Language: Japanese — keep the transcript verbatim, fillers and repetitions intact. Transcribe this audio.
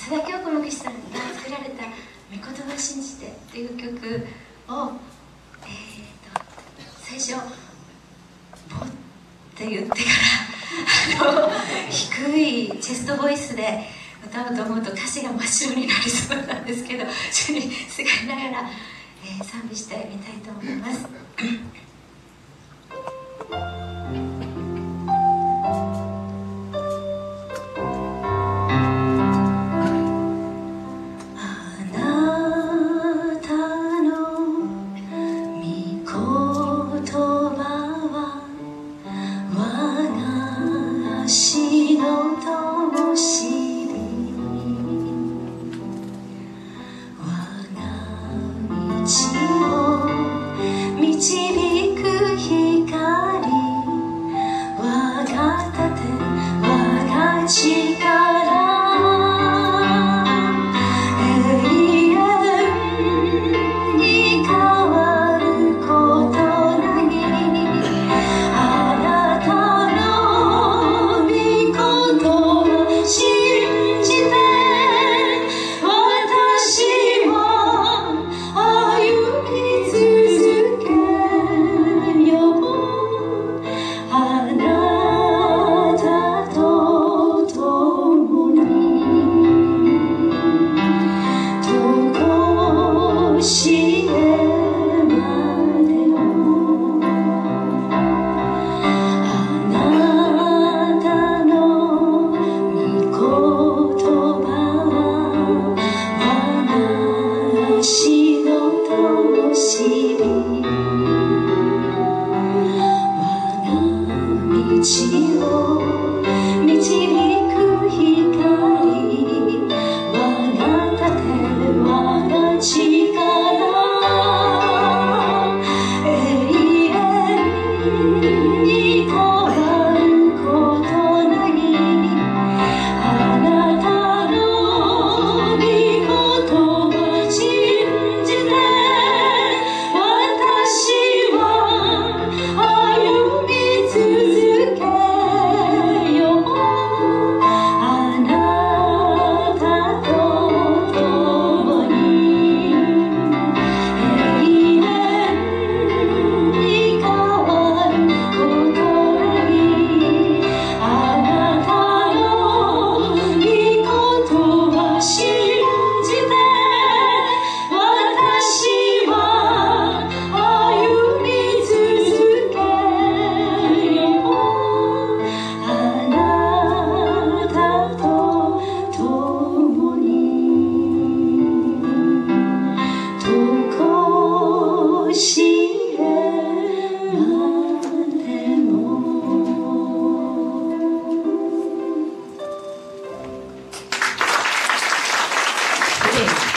佐田京子牧師さんが作られた「御言葉を信じて」っていう曲を、えー、と最初「ボ」って言ってからあの低いチェストボイスで歌おうと思うと歌詞が真っ白になりそうなんですけど、主にすがりながら、えー、賛美してみたいと思います。 Sim.